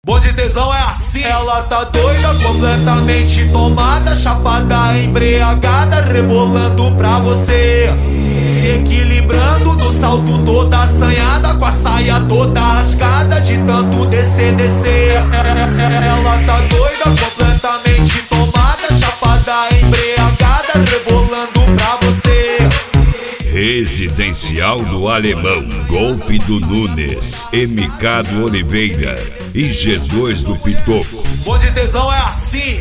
Bonde tesão é assim. Ela tá doida, completamente tomada, chapada, embriagada, rebolando pra você, se equilibrando no salto, toda assanhada, com a saia toda rasgada, de tanto descer. Ela tá doida, completamente tomada, chapada, embriagada, rebolando pra você. Residencial do Alemão, Golfe do Nunes, MK do Oliveira e G2 do Pitoco. Bonde tesão é assim.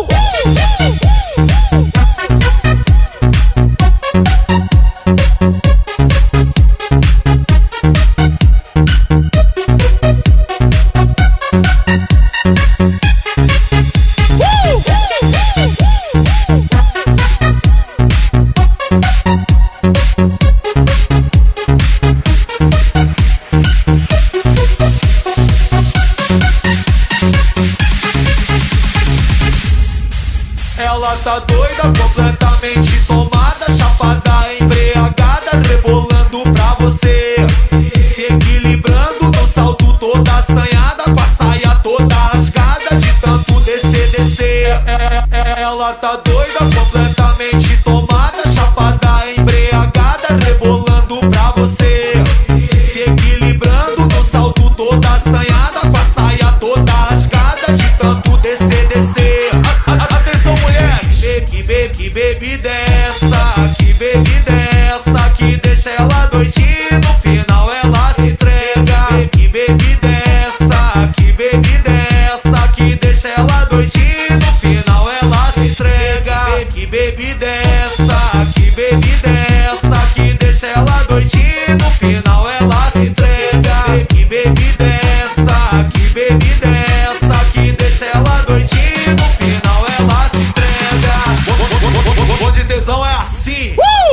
Ela tá doida, completamente tomada, chapada, embriagada, rebolando pra você, se equilibrando no salto, toda assanhada, com a saia toda rasgada, de tanto descer. Ela tá doida, completamente tomada, chapada, embriagada, rebolando pra você, se equilibrando no salto, toda assanhada, com a saia toda rasgada, de tanto descer. Que bebida é essa? Que bebida é essa? Que deixa ela doidinha, no final ela se entrega. Que bebida é essa? Que bebida é essa? Que deixa ela doidinha, no final ela se entrega. Que bebida é essa? Que bebida é essa? Que deixa ela doidinha, no final ela se entrega. Que bebida é essa? Que bebida é essa? Que deixa ela doidinha, no final ela se entrega. Bonde tesão é assim.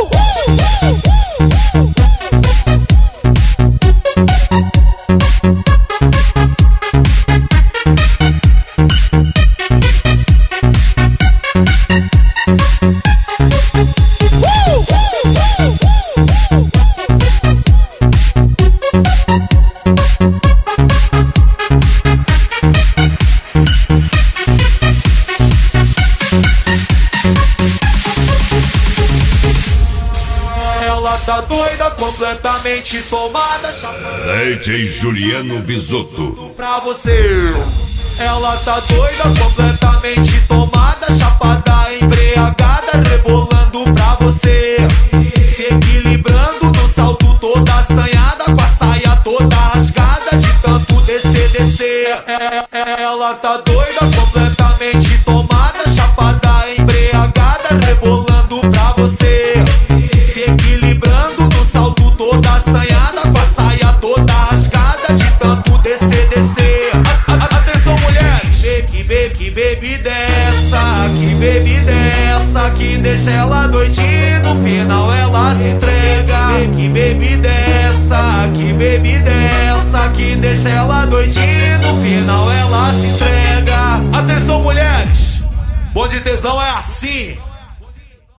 Ela tá doida, completamente tomada, chapada, DJ Juliano Bisotto pra você. Ela tá doida, completamente tomada, chapada, embriagada, rebolando pra você, se equilibrando no salto, toda assanhada, com a saia toda rasgada, de tanto descer. Ela tá doida, completamente tomada, chapada, embriagada, rebolando pra você, se equilibrando no salto, toda assanhada, com a saia toda rasgada, de tanto descer. Atenção, mulheres. Que bebida é essa? Que bebida é essa? Que deixa ela doidinha, no final ela se entrega. Que bebida é essa? Que bebida é essa? Que deixa ela doidinha, no final ela se entrega. Atenção, mulheres. Bonde tesão é assim.